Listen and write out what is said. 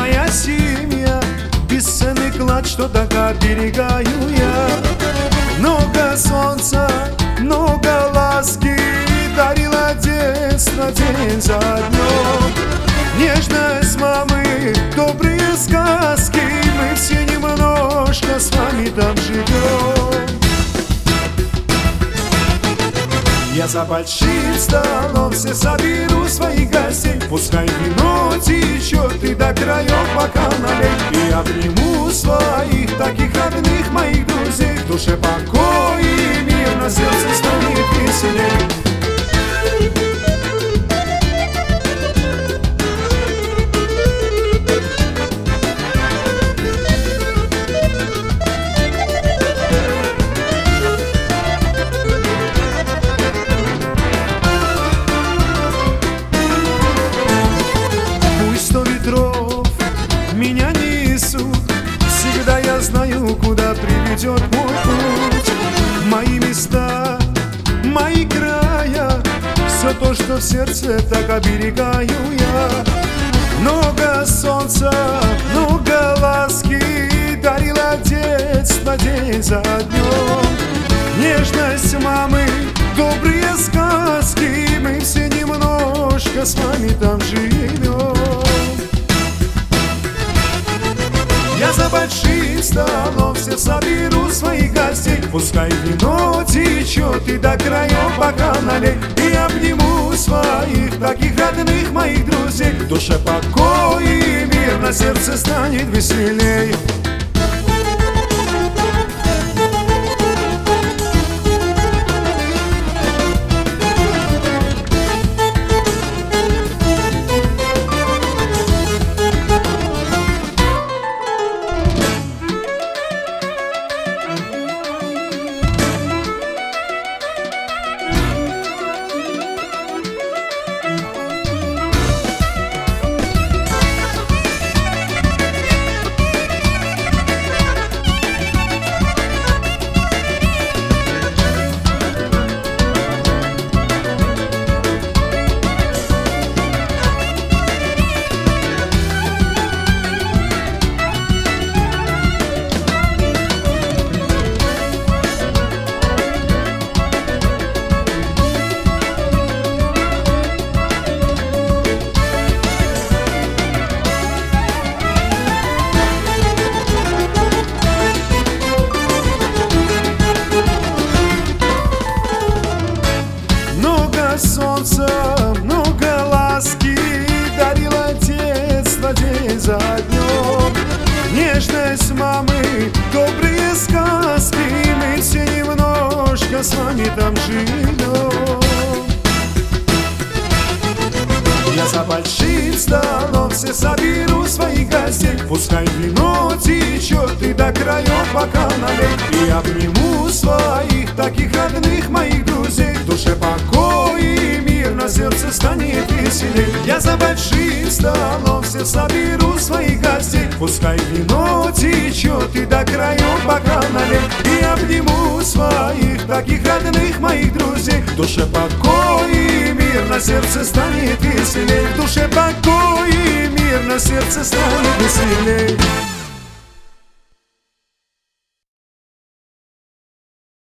моя семья, бесценный клад, что так оберегаю я. Много солнца, много ласки дарила детство день за днем. Нежность мамы, добрые сказки, мы все немножко с вами там живем. Я за большим столом все соберу своих гостей, пускай вино течет и до краев бокал налей. И обниму своих таких родных моих друзей, в душе покой и мир, на сердце станет веселей. Меня несут, всегда я знаю, куда приведет мой путь. Мои места, мои края, все то, что в сердце, так оберегаю я. Много солнца, много ласки дарила детство день за днем. Нежность мамы, добрые сказки, мы все немножко с вами там живем. Я за большим столом все соберу своих гостей, пускай вино течет и до краев бокал налей. И обниму своих таких родных моих друзей, в душе покой и мир, на сердце станет веселей. Солнца, много ласки дарила детство день за днем. Нежность мамы, добрые сказки, мы все немножко с вами там живем. Я за большим столом все соберу своих гостей, пускай вино течет и до краев бокал налей. И обниму своих таких родных моих друзей, в душе покой и мир, на сердце станет веселей. Я за большим столом все соберу своих гостей, пускай вино течет и до краев бокал налей. И обниму своих таких родных моих друзей, в душе покой и мир, на сердце станет веселей. В душе покой и мир, на сердце станет веселей.